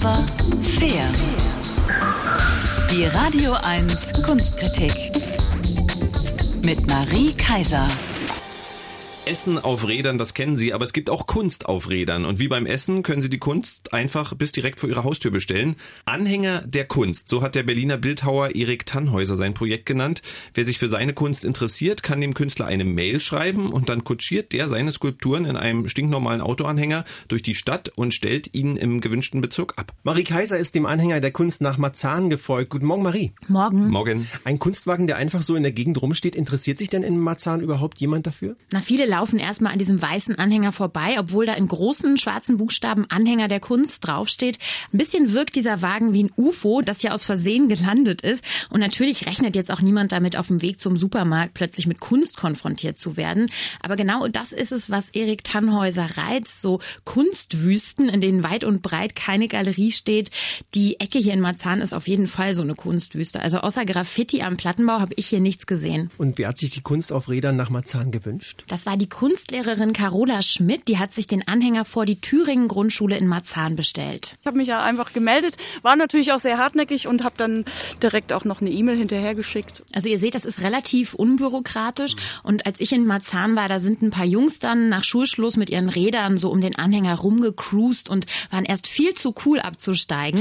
aber fair. Die Radio 1 Kunstkritik mit Marie Kaiser. Essen auf Rädern, das kennen Sie, aber es gibt auch Kunst auf Rädern. Und wie beim Essen können Sie die Kunst einfach bis direkt vor Ihrer Haustür bestellen. Anhänger der Kunst, so hat der Berliner Bildhauer Erik Tannhäuser sein Projekt genannt. Wer sich für seine Kunst interessiert, kann dem Künstler eine Mail schreiben und dann kutschiert der seine Skulpturen in einem stinknormalen Autoanhänger durch die Stadt und stellt ihn im gewünschten Bezirk ab. Marie Kaiser ist dem Anhänger der Kunst nach Marzahn gefolgt. Guten Morgen, Marie. Morgen. Morgen. Ein Kunstwagen, der einfach so in der Gegend rumsteht, interessiert sich denn in Marzahn überhaupt jemand dafür? Na, viele laufen erstmal an diesem weißen Anhänger vorbei, obwohl da in großen schwarzen Buchstaben Anhänger der Kunst draufsteht. Ein bisschen wirkt dieser Wagen wie ein UFO, das ja aus Versehen gelandet ist. Und natürlich rechnet jetzt auch niemand damit, auf dem Weg zum Supermarkt plötzlich mit Kunst konfrontiert zu werden. Aber genau das ist es, was Erik Tannhäuser reizt. So Kunstwüsten, in denen weit und breit keine Galerie steht. Die Ecke hier in Marzahn ist auf jeden Fall so eine Kunstwüste. Also außer Graffiti am Plattenbau habe ich hier nichts gesehen. Und wer hat sich die Kunst auf Rädern nach Marzahn gewünscht? Das war die Kunstlehrerin Carola Schmidt, die hat sich den Anhänger vor die Thüringen-Grundschule in Marzahn bestellt. Ich habe mich ja einfach gemeldet, war natürlich auch sehr hartnäckig und habe dann direkt auch noch eine E-Mail hinterhergeschickt. Also ihr seht, das ist relativ unbürokratisch und als ich in Marzahn war, da sind ein paar Jungs dann nach Schulschluss mit ihren Rädern so um den Anhänger rumgecruised und waren erst viel zu cool abzusteigen.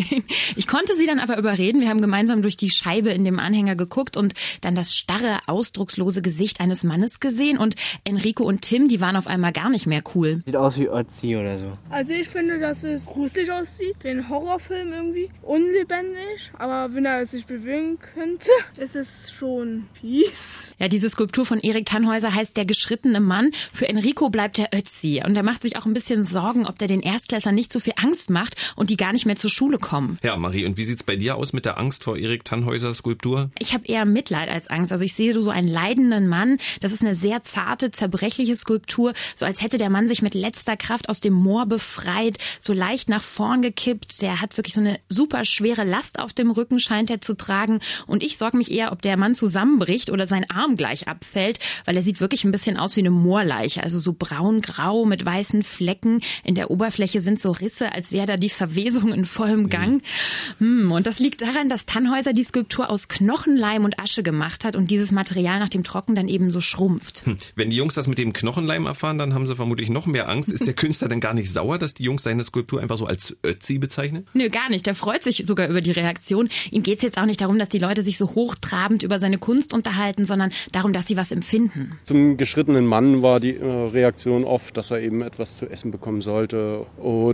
Ich konnte sie dann aber überreden, wir haben gemeinsam durch die Scheibe in dem Anhänger geguckt und dann das starre, ausdruckslose Gesicht eines Mannes gesehen und Enrico und Tim, die waren auf einmal gar nicht mehr cool. Sieht aus wie Ötzi oder so. Also ich finde, dass es gruselig aussieht, wie ein Horrorfilm irgendwie, unlebendig. Aber wenn er sich bewegen könnte, ist es schon fies. Ja, diese Skulptur von Erik Tannhäuser heißt Der geschrittene Mann. Für Enrico bleibt er Ötzi und er macht sich auch ein bisschen Sorgen, ob der den Erstklässlern nicht so viel Angst macht und die gar nicht mehr zur Schule kommen. Ja, Marie, und wie sieht's bei dir aus mit der Angst vor Erik Tannhäusers Skulptur? Ich habe eher Mitleid als Angst. Also ich sehe so einen leidenden Mann. Das ist eine sehr zarte, zerbrechliche Skulptur, so als hätte der Mann sich mit letzter Kraft aus dem Moor befreit, so leicht nach vorn gekippt. Der hat wirklich so eine super schwere Last auf dem Rücken, scheint er zu tragen. Und ich sorge mich eher, ob der Mann zusammenbricht oder sein Arm gleich abfällt, weil er sieht wirklich ein bisschen aus wie eine Moorleiche. Also so braun-grau mit weißen Flecken. In der Oberfläche sind so Risse, als wäre da die Verwesung in vollem Gang. Und das liegt daran, dass Tannhäuser die Skulptur aus Knochenleim und Asche gemacht hat und dieses Material nach dem Trocken dann eben so schrumpft. Wenn die Jungs das mit dem Knochenleim erfahren, dann haben sie vermutlich noch mehr Angst. Ist der Künstler denn gar nicht sauer, dass die Jungs seine Skulptur einfach so als Ötzi bezeichnen? Nö, gar nicht. Der freut sich sogar über die Reaktion. Ihm geht's jetzt auch nicht darum, dass die Leute sich so hochtrabend über seine Kunst unterhalten, sondern darum, dass sie was empfinden. Zum geschrittenen Mann war die Reaktion oft, dass er eben etwas zu essen bekommen sollte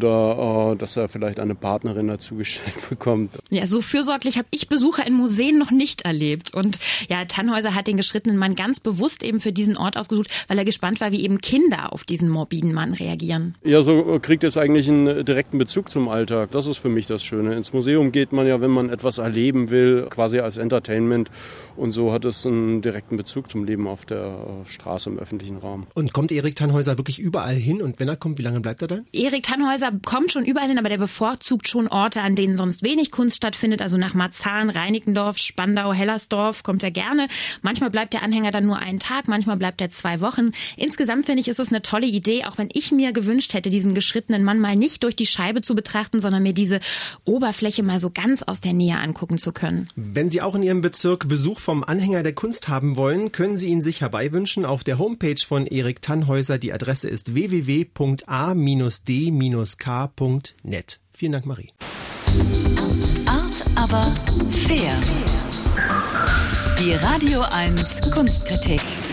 oder dass er vielleicht eine Partnerin dazu gestellt bekommt. Ja, so fürsorglich habe ich Besucher in Museen noch nicht erlebt. Und ja, Tannhäuser hat den geschrittenen Mann ganz bewusst eben für diesen Ort ausgesucht, weil er gespannt war, wie eben Kinder auf diesen morbiden Mann reagieren. Ja, so kriegt es eigentlich einen direkten Bezug zum Alltag. Das ist für mich das Schöne. Ins Museum geht man ja, wenn man etwas erleben will, quasi als Entertainment. Und so hat es einen direkten Bezug zum Leben auf der Straße im öffentlichen Raum. Und kommt Erik Tannhäuser wirklich überall hin? Und wenn er kommt, wie lange bleibt er dann? Erik Tannhäuser kommt schon überall hin, aber der bevorzugt schon Orte, an denen sonst wenig Kunst stattfindet. Also nach Marzahn, Reinickendorf, Spandau, Hellersdorf kommt er gerne. Manchmal bleibt der Anhänger dann nur einen Tag, manchmal bleibt er 2 Wochen. Insgesamt finde ich, ist es eine tolle Idee, auch wenn ich mir gewünscht hätte, diesen geschrittenen Mann mal nicht durch die Scheibe zu betrachten, sondern mir diese Oberfläche mal so ganz aus der Nähe angucken zu können. Wenn Sie auch in Ihrem Bezirk Besuch vom Anhänger der Kunst haben wollen, können Sie ihn sich herbeiwünschen auf der Homepage von Erik Tannhäuser. Die Adresse ist www.a-d-k.net. Vielen Dank, Marie. Art, aber fair. Die Radio 1 Kunstkritik.